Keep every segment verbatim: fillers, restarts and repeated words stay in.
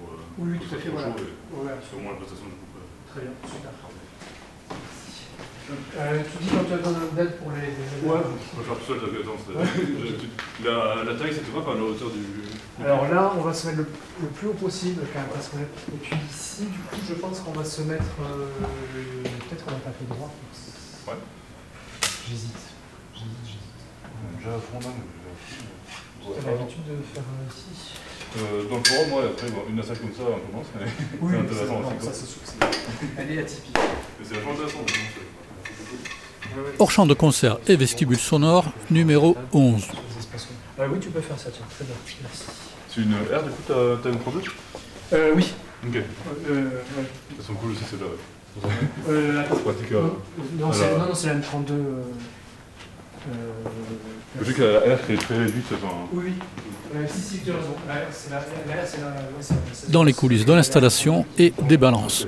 Euh, oui, oui, tout à fait, voilà. Et, ouais, c'est au moins la prestation du groupe. Très bien, super. Euh, tu dis quand tu as besoin d'aide pour les... les... Ouais, on va faire tout seul, t'as vu, attends, ouais. la, la taille, ça te va par la hauteur du... Alors là, on va se mettre le, le plus haut possible quand même, parce qu'on est... Et puis ici, du coup, je pense qu'on va se mettre... Euh, peut-être qu'on n'a pas fait droit. Ouais. J'hésite. J'hésite, j'hésite. Déjà à fond, là, mais... Tu as l'habitude de faire euh, ici euh, Dans le forum, moi, après, bon, une assiette comme ça, on commence, mais oui, c'est intéressant. Non, ça, c'est sûr. Elle est atypique. Mais c'est vachement intéressant, de Hors champ de concert et vestibule sonore, numéro onze. Euh, oui, tu peux faire ça, tiens. Très bien, merci. C'est une R, du coup, t'as, t'as une trente-deux euh, Oui. Ok. Euh, ouais. Elles sont cool aussi, c'est là. Euh, attends. C'est pratique. Euh, non, c'est, non, non, c'est la M trente-deux. Euh, euh, Je sais que la R est très réduite. Enfin... Oui, oui. Euh, si, si, tu as raison. La R, c'est la, la, la, c'est la, ouais, c'est, c'est, Dans les coulisses de l'installation et des balances,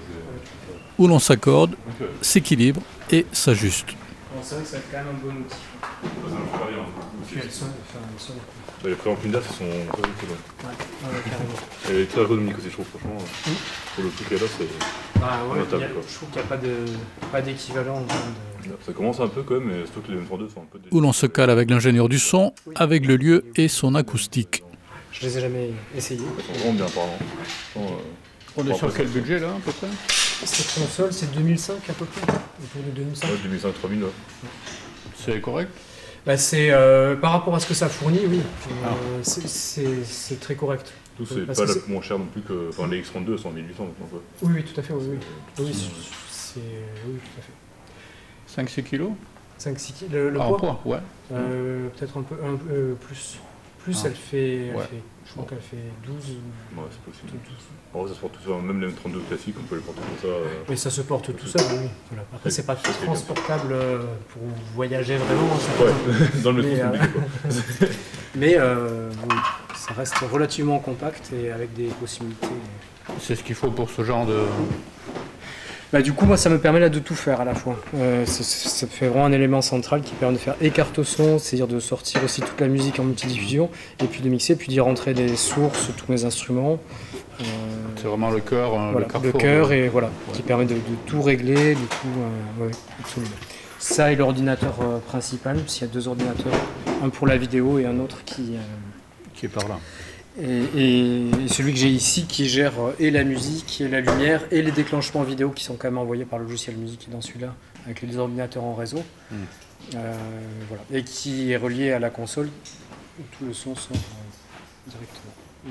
où l'on s'accorde, s'équilibre et s'ajuste. C'est vrai que c'est quand même un bon outil. Ça marche pas bien. Puis elles sont, enfin, elles sont... Bah, les préamplis d'A F sont très utiles. Ouais, ouais, carrément. Elle est très ergonomique aussi, je trouve, franchement. Mmh. Pour le truc qu'elle a, c'est. Ah ouais, notable, a, je trouve qu'il n'y a pas, de, pas d'équivalent. De... Ça commence un peu quand même, mais surtout que les M trente-deux sont un peu. Où l'on se cale avec l'ingénieur du son, avec le lieu et son acoustique. Je les ai jamais essayés. Elles sont vraiment bien parlant. Euh, On est sur quel budget là, à peu près? Cette console, c'est deux mille cinq à peu près. Autour de deux mille cinq. Ouais, deux mille cinq trois mille. Ouais. C'est correct? Bah c'est euh, par rapport à ce que ça fournit, oui. Euh, ah. c'est, c'est, c'est très correct. Tout c'est Parce pas la c'est... moins cher non plus que. Enfin, les X trente-deux sont en mille huit cents maintenant. Quoi. Oui, oui, tout à fait. Oui, oui. Oui, c'est... oui, tout à fait. cinq six kilos? cinq six kilos. Le, le ah, poids, poids ouais. Euh, peut-être un peu, un peu euh, plus. Plus, ah. elle fait. Elle ouais. fait je crois qu'elle fait douze. Ouais, c'est possible. douze. En vrai, ça se porte tout seul. Même les M trente-deux classiques, on peut les porter comme ça. Euh... Mais ça se porte tout seul, oui. Voilà. Après, c'est pas c'est transportable pour voyager vraiment. Ça ouais, dans le métro public. Euh... Mais euh, oui, ça reste relativement compact et avec des possibilités. C'est ce qu'il faut pour ce genre de. Bah, du coup, moi, ça me permet là de tout faire à la fois. Euh, ça, ça fait vraiment un élément central qui permet de faire écarte-son, c'est-à-dire de sortir aussi toute la musique en multidiffusion, et puis de mixer, puis d'y rentrer des sources, tous mes instruments. Euh, c'est vraiment le cœur, voilà, le, le cœur, et voilà, ouais. qui permet de, de tout régler, du coup, euh, ouais, absolument. Ça et l'ordinateur euh, principal, s'il y a deux ordinateurs, un pour la vidéo et un autre qui, euh, qui est par là. Et, et celui que j'ai ici qui gère et la musique, et la lumière, et les déclenchements vidéo qui sont quand même envoyés par le logiciel musique dans celui-là, avec les ordinateurs en réseau. Mmh. Euh, voilà. Et qui est relié à la console, où tout le son sort euh, directement. Mmh.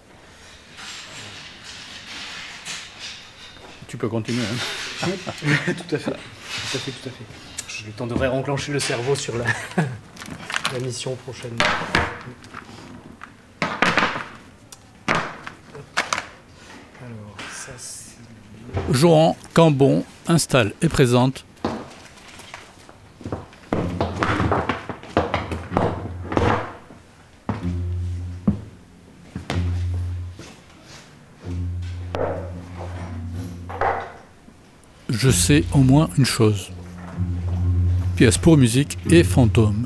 Tu peux continuer. Hein. tout à fait. Tout à fait, tout à fait. J'ai le temps de réenclencher le cerveau sur la, la mission prochaine. Johan Cambon installe et présente Je sais au moins une chose. Pièce pour musique et fantôme.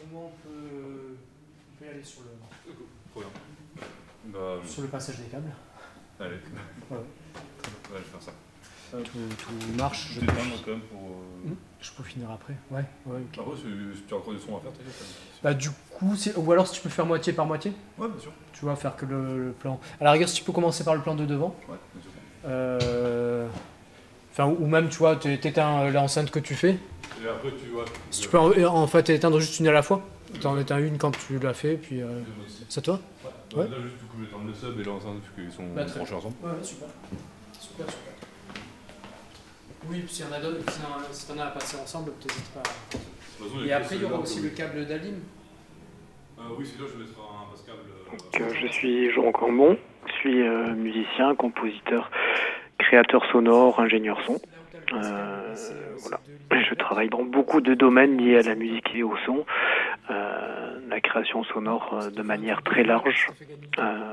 rapidement, on peut, on peut y aller sur le, Trop bien. Bah, sur le passage des câbles. Allez. Ouais. Ouais, je vais faire ça. Tout, tout marche. Je Je, vais prendre quand même pour. Euh... Mmh. Je peux finir après. Ouais. ouais okay. Après, si, si tu as encore des sons à faire, t'inquiète. Bah, du coup, c'est... ou alors si tu peux faire moitié par moitié. Ouais, bien sûr. Tu vois, faire que le, le plan. À la rigueur, si tu peux commencer par le plan de devant. Ouais, bien sûr. Euh... Enfin, ou même, tu vois, t'éteins l'enceinte que tu fais. Et après, tu vois. Si tu peux en, en fait éteindre juste une à la fois. T'en éteins une quand tu l'as fait, puis. Euh... C'est toi? Ouais. Ouais. Là, juste, du coup, je vais éteindre le sub et l'enceinte, parce qu'ils sont bah, branchés ensemble. Ouais, ouais, super. Super, super. Oui, s'il y en a d'autres, si t'en as à passer ensemble, t'hésites pas. Façon, et après, il y aura aussi le câble d'Alim. Euh, oui, c'est là, je mettrai un basse câble. Donc, euh, je suis Jean Cambon, je suis euh, musicien, compositeur, créateur sonore, ingénieur son. Euh, voilà. Je travaille dans beaucoup de domaines liés à la musique et au son, euh, la création sonore euh, de manière très large. Euh,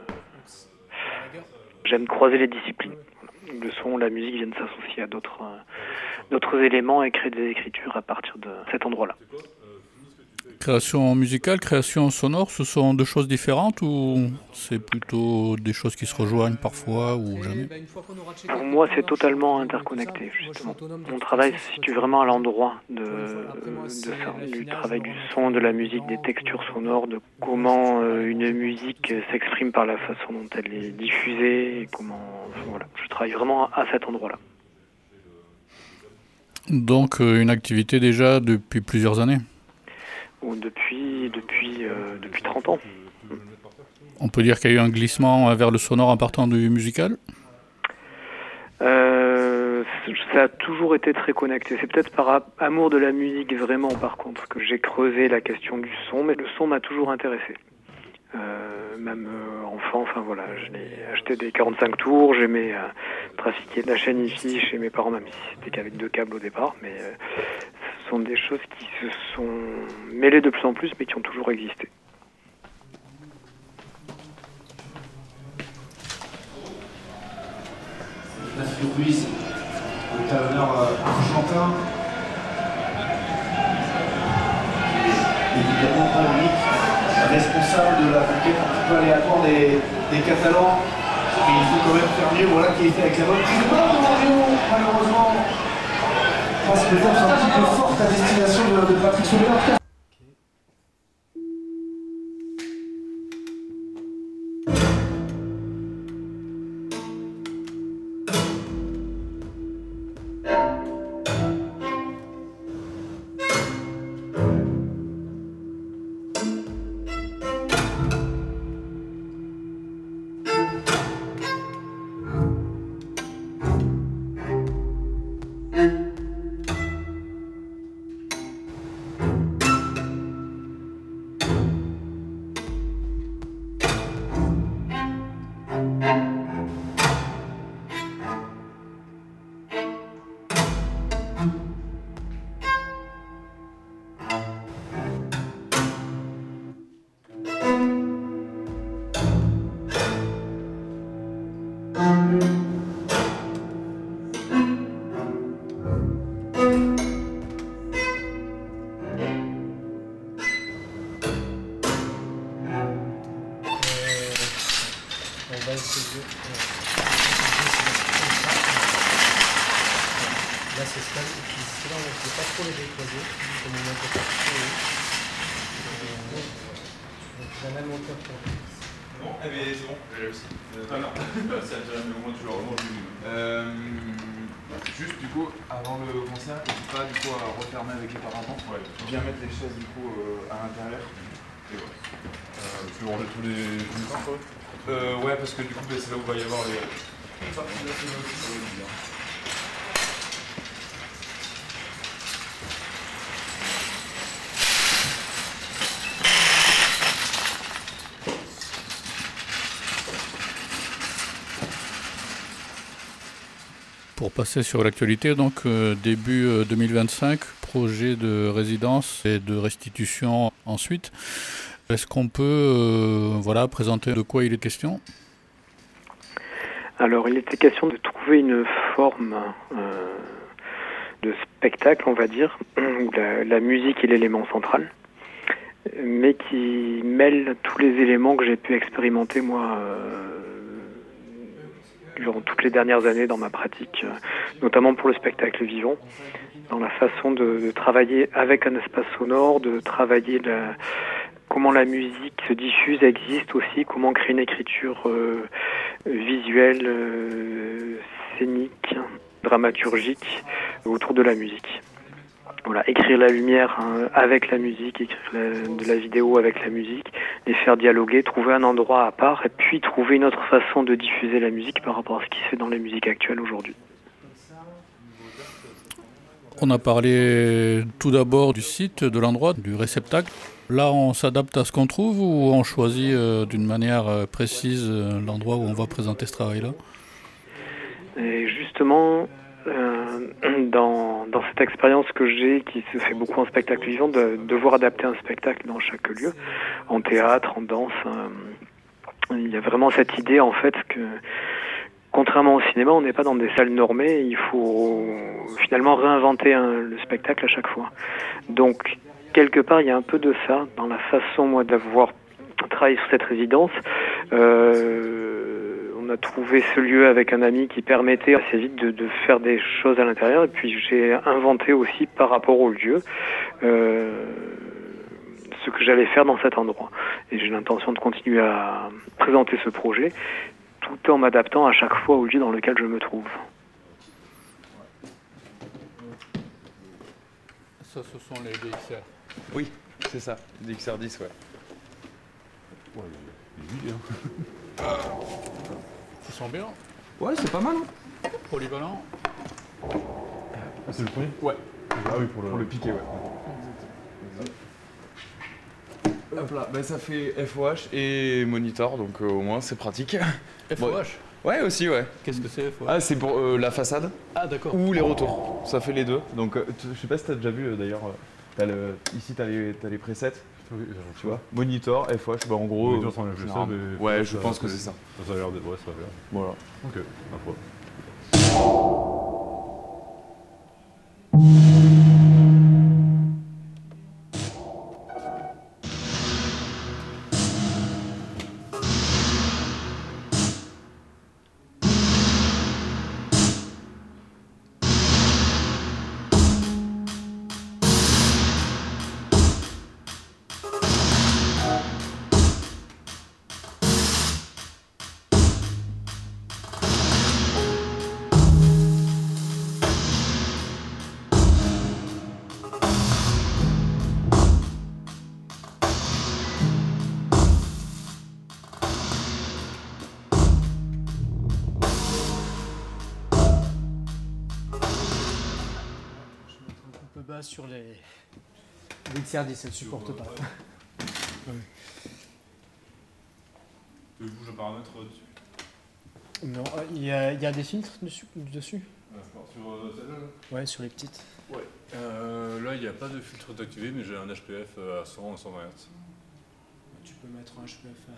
j'aime croiser les disciplines. Le son, la musique viennent s'associer à d'autres, euh, d'autres éléments et créer des écritures à partir de cet endroit-là. Création musicale, création sonore, ce sont deux choses différentes ou c'est plutôt des choses qui se rejoignent parfois ou jamais? Pour moi, c'est totalement interconnecté, justement. Mon travail se situe vraiment à l'endroit de, de ça, du travail du son, de la musique, des textures sonores, de comment euh, une musique s'exprime par la façon dont elle est diffusée et comment... Voilà, je travaille vraiment à cet endroit-là. Donc une activité déjà depuis plusieurs années? Depuis, depuis, euh, depuis trente ans. On peut dire qu'il y a eu un glissement vers le sonore en partant du musical? euh, Ça a toujours été très connecté. C'est peut-être par amour de la musique vraiment par contre que j'ai creusé la question du son, mais le son m'a toujours intéressé. Euh, même euh, enfant, enfin voilà, j'ai acheté des quarante-cinq tours, j'aimais euh, trafiquer de la chaîne hi-fi chez mes parents, même si c'était qu'avec deux câbles au départ, mais euh, ce sont des choses qui se sont mêlées de plus en plus, mais qui ont toujours existé. Mathieu Ruiz, le talonneur argentin, évidemment pas unique, responsable de la conquête un petit peu aléatoire des, des Catalans, mais il faut quand même faire mieux, voilà qui a été avec la bonne prise de balle de Mario, malheureusement. Je pense que les forces sont un petit peu fortes à destination de, de Patrick Soler. Là c'est stable, et puis c'est là où on ne peut pas trop les décroiser, comme on a fait ça. Donc la même hauteur pour bon, eh bien c'est bon, j'ai réussi. Ah non, ça a déjà, mais au moins tu le remontes. Euh, juste du coup, avant le concert, n'hésite pas du coup à refermer avec les paravents. Ouais. Bien mettre les chaises du coup euh, à l'intérieur. Et ouais. Euh, tu veux ranger tous les musiciens, toi? Euh, ouais, parce que du coup, c'est là où va y avoir les. Pour passer sur l'actualité, donc euh, début euh, deux mille vingt-cinq, projet de résidence et de restitution ensuite. Est-ce qu'on peut euh, voilà, présenter de quoi il est question? Alors, il était question de trouver une forme euh, de spectacle, on va dire, où la, la musique est l'élément central. mais qui mêle tous les éléments que j'ai pu expérimenter moi euh, durant toutes les dernières années dans ma pratique, euh, notamment pour le spectacle vivant, dans la façon de, de travailler avec un espace sonore, de travailler la, comment la musique se diffuse, existe aussi, comment créer une écriture euh, visuelle, euh, scénique, dramaturgique autour de la musique. Voilà, écrire la lumière hein, avec la musique, écrire la, de la vidéo avec la musique, les faire dialoguer, trouver un endroit à part et puis trouver une autre façon de diffuser la musique par rapport à ce qui se fait dans la musique actuelle aujourd'hui. On a parlé tout d'abord du site, de l'endroit, du réceptacle. Là, on s'adapte à ce qu'on trouve ou on choisit euh, d'une manière euh, précise euh, l'endroit où on va présenter ce travail-là ? Et justement, euh, dans, dans cette expérience que j'ai, qui se fait beaucoup en spectacle vivant, de devoir adapter un spectacle dans chaque lieu, en théâtre, en danse, euh, il y a vraiment cette idée en fait que, contrairement au cinéma, on n'est pas dans des salles normées, il faut finalement réinventer un, le spectacle à chaque fois. Donc, quelque part, il y a un peu de ça dans la façon, moi, d'avoir travaillé sur cette résidence. Euh, on a trouvé ce lieu avec un ami qui permettait assez vite de, de faire des choses à l'intérieur. Et puis, j'ai inventé aussi par rapport au lieu euh, ce que j'allais faire dans cet endroit. Et j'ai l'intention de continuer à présenter ce projet, tout en m'adaptant à chaque fois au lieu dans lequel je me trouve. Ça, ce sont les D X R. Oui, c'est ça, D X R dix, ouais. Ouais, il est vide, hein. Ils sont bien, Ouais, c'est pas mal, hein. polyvalents. Ah, c'est le premier ? Ouais. Ah oui, pour le, Pour le piquer, ouais. Hop là, bah ça fait F O H et monitor, donc euh, au moins c'est pratique. F O H ? Ouais, aussi, ouais. Qu'est-ce que c'est F O H ? Ah, c'est pour euh, la façade Ah, d'accord. ou les retours. Ça fait les deux. Donc, euh, tu- je sais pas si t'as déjà vu euh, d'ailleurs. euh, t'as le, ici, t'as les, t'as les presets, Oui, tu vois. Monitor, F O H, bah en gros. Monitor, euh, c'est un F G C, généralement. mais Ouais, ça, je ça- pense que ça- c'est ça. Ça a l'air d'être. Ouais, ça va bien. Voilà. Ok, ma foi. Bas sur les D X R dix, elle ne supporte pas. Ouais. Tu veux que je bouge un paramètre dessus ? Non, euh, il y, a, il y a des filtres dessus, dessus Sur euh, celle-là là ? Ouais, sur les petites. Ouais. Euh, là, il n'y a pas de filtre d'activer, mais j'ai un H P F à cent à cent vingt hertz. Tu peux mettre un H P F à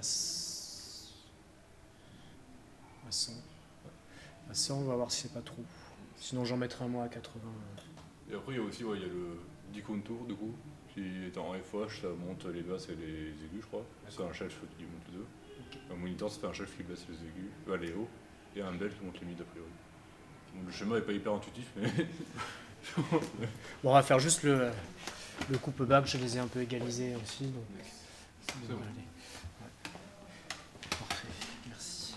cent. À cent, on va voir si c'est pas trop. Sinon, j'en mettrai un mois à quatre-vingts. Et après, il y a aussi ouais, il y a le D-contour, du coup, qui est en F O H, ça monte les basses et les aigus, je crois. C'est un shelf qui monte les deux. Okay. Un monitor, ça fait un shelf qui baisse les aigus, euh, les hauts, et un bel qui monte les mid a priori. Donc, le schéma n'est pas hyper intuitif, mais. Bon, on va faire juste le, le coupe-bas, que je les ai un peu égalisés aussi. Donc, ça c'est devrait bon. aller. Ouais. Parfait, merci.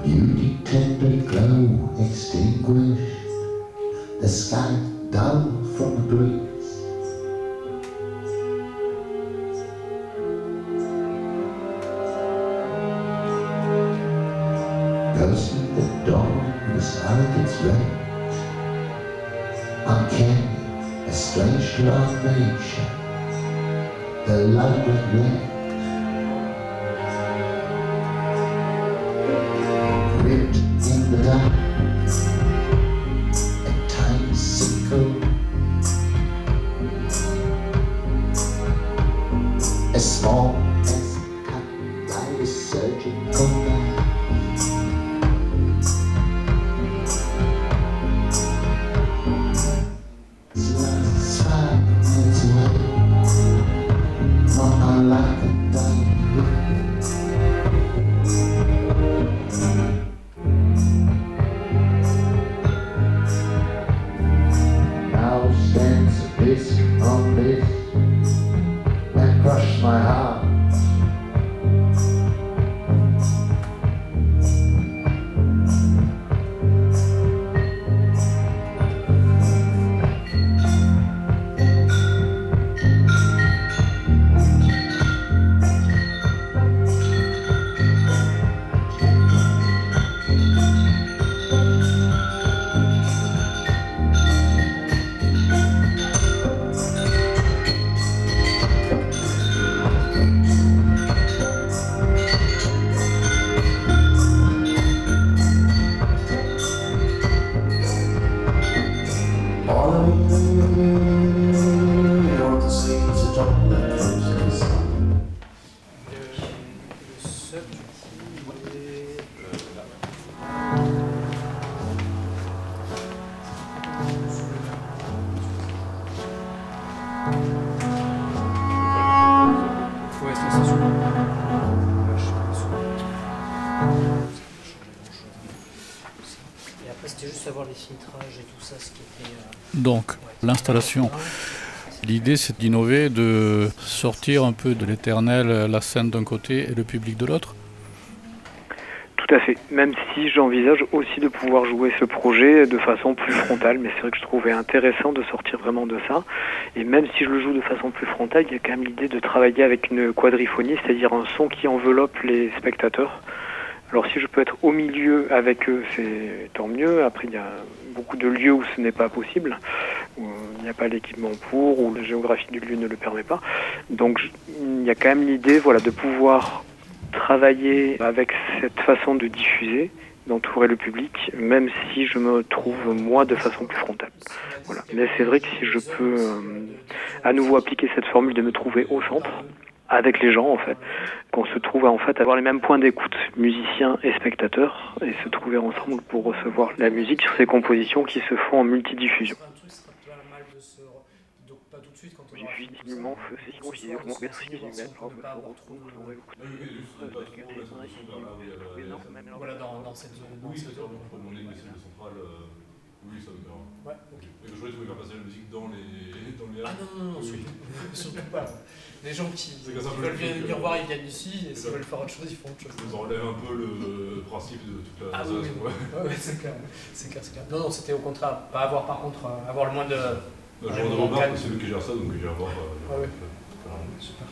beauty tenderly glow extinguished, the sky dull from the breeze. Ghostly the dawn was out its range, uncanny, a strange law of nature, the light of red. Ripped in the dark, a tiny sickle, as small as cut by a surgical knife. It's five minutes away, not unlike a dying wind. This on this that crushed my heart. Donc, l'installation, l'idée c'est d'innover, de sortir un peu de l'éternel, la scène d'un côté et le public de l'autre. Tout à fait, même si j'envisage aussi de pouvoir jouer ce projet de façon plus frontale, mais c'est vrai que je trouvais intéressant de sortir vraiment de ça, et même si je le joue de façon plus frontale, il y a quand même l'idée de travailler avec une quadriphonie, c'est-à-dire un son qui enveloppe les spectateurs. Alors si je peux être au milieu avec eux, c'est tant mieux. Après, il y a beaucoup de lieux où ce n'est pas possible, où il n'y a pas l'équipement pour, où la géographie du lieu ne le permet pas. Donc il y a quand même l'idée, voilà, de pouvoir travailler avec cette façon de diffuser, d'entourer le public, même si je me trouve moi de façon plus frontale. Voilà. Mais c'est vrai que si je peux euh, à nouveau appliquer cette formule de me trouver au centre, avec les gens en fait, qu'on se trouve en fait à avoir les mêmes points d'écoute, musiciens et spectateurs, et se trouver ensemble pour recevoir la musique sur ces compositions qui se font en multidiffusion. Effectivement, c'est sinon je disais comment merci les humains, on se retrouve, on écoute. Voilà, dans cette zone. Oui, c'est ça, pour mon église centrale, oui, ça me dérange. Ouais, ok. Et que je voulais trouver faire passer la musique dans les. Dans les ah non, non, non, surtout pas. Les gens qui veulent venir voir, ils viennent ici, et s'ils veulent faire autre chose, ils font autre chose. Ça enlève un peu le principe de toute la. Ah oui, oui, ouais, ouais, c'est clair, c'est clair, c'est clair. Non, non, c'était au contraire, pas avoir par contre, avoir le moins de. Le genre de remarque, c'est lui qui gère ça, donc je vais voir. Ah oui, super.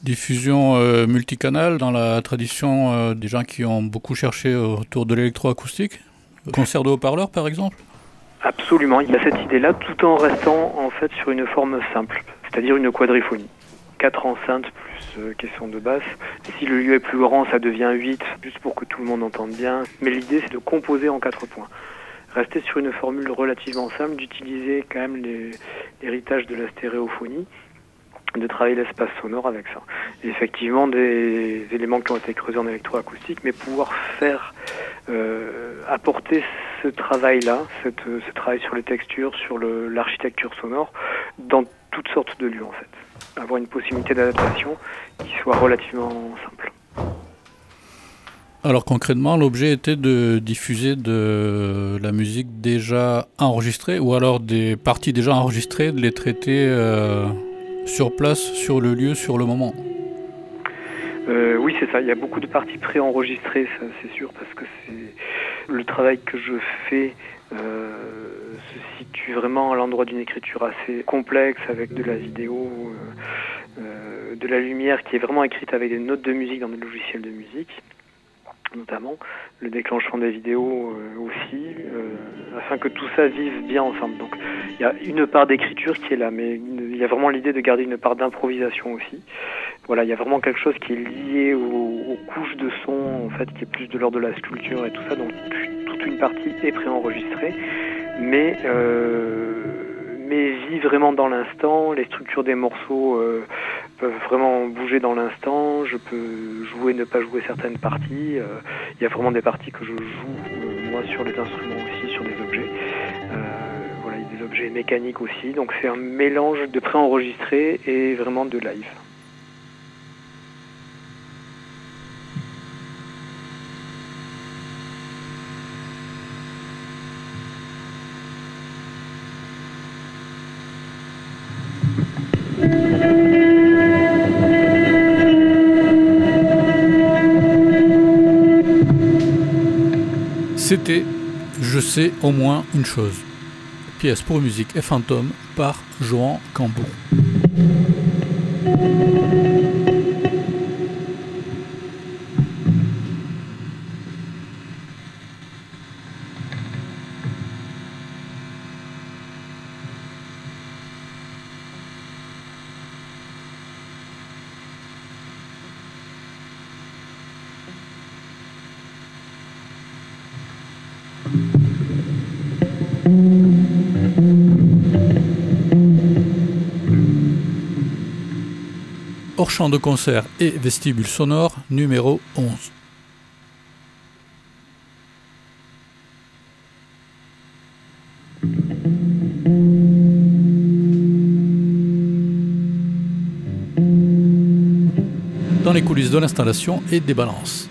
Diffusion euh, multicanal dans la tradition euh, des gens qui ont beaucoup cherché autour de l'électroacoustique. Concert de haut-parleur par exemple. Absolument, il y a cette idée-là tout en restant en fait sur une forme simple, c'est-à-dire une quadriphonie. Quatre enceintes plus euh, caisson de basse. Si le lieu est plus grand, ça devient huit, juste pour que tout le monde entende bien. Mais l'idée, c'est de composer en quatre points. Rester sur une formule relativement simple, d'utiliser quand même les, l'héritage de la stéréophonie, de travailler l'espace sonore avec ça. Et effectivement, des éléments qui ont été creusés en électroacoustique, mais pouvoir faire, euh, apporter ce travail-là, cette, ce travail sur les textures, sur le, l'architecture sonore, dans toutes sortes de lieux en fait. Avoir une possibilité d'adaptation qui soit relativement simple. Alors concrètement, l'objet était de diffuser de la musique déjà enregistrée ou alors des parties déjà enregistrées, de les traiter euh, sur place, sur le lieu, sur le moment. Euh, oui, c'est ça. Il y a beaucoup de parties préenregistrées, ça, c'est sûr, parce que c'est le travail que je fais euh, se situe vraiment à l'endroit d'une écriture assez complexe, avec de la vidéo, euh, euh, de la lumière qui est vraiment écrite avec des notes de musique dans des logiciels de musique, notamment le déclenchement des vidéos euh, aussi, euh, afin que tout ça vive bien ensemble. Donc il y a une part d'écriture qui est là, mais il y a vraiment l'idée de garder une part d'improvisation aussi. Voilà, il y a vraiment quelque chose qui est lié aux, aux couches de son, en fait, qui est plus de l'ordre de la sculpture et tout ça. Donc toute une partie est préenregistrée, mais euh, mais vit vraiment dans l'instant. Les structures des morceaux euh, peuvent vraiment bouger dans l'instant. Je peux jouer, ne pas jouer certaines parties. Euh, il y a vraiment des parties que je joue euh, moi sur les instruments aussi, sur des objets. Euh, voilà, il y a des objets mécaniques aussi. Donc c'est un mélange de préenregistré et vraiment de live. C'était Je sais au moins une chose. Pièce pour musique et fantôme par Joan Cambon. Hors champ de concert et vestibule sonore numéro onze. Dans les coulisses de l'installation et des balances.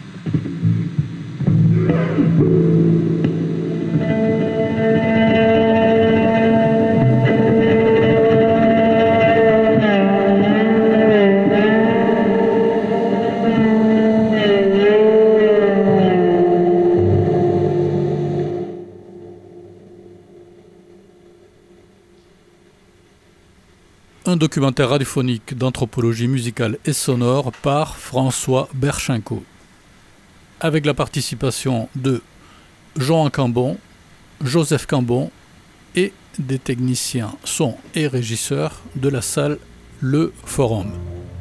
Un documentaire radiophonique d'anthropologie musicale et sonore par François Berchenko, avec la participation de Joan Cambon, Joseph Cambon et des techniciens son et régisseurs de la salle Le Forum.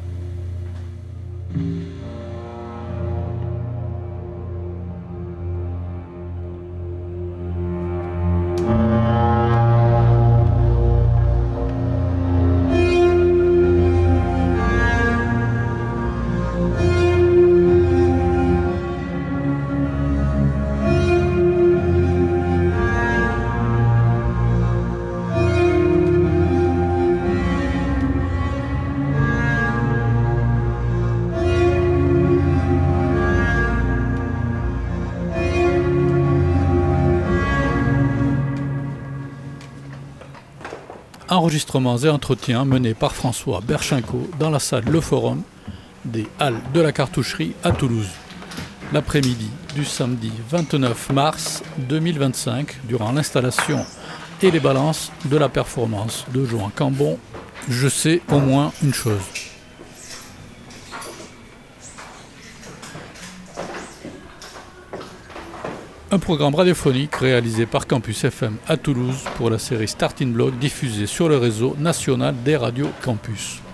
Enregistrements et entretiens menés par François Berchenko dans la salle Le Forum des Halles de la Cartoucherie à Toulouse, l'après-midi du samedi vingt-neuf mars deux mille vingt-cinq, durant l'installation et les balances de la performance de Joan Cambon, Je sais au moins une chose. Un programme radiophonique réalisé par Campus F M à Toulouse pour la série Starting Block diffusée sur le réseau national des radios Campus.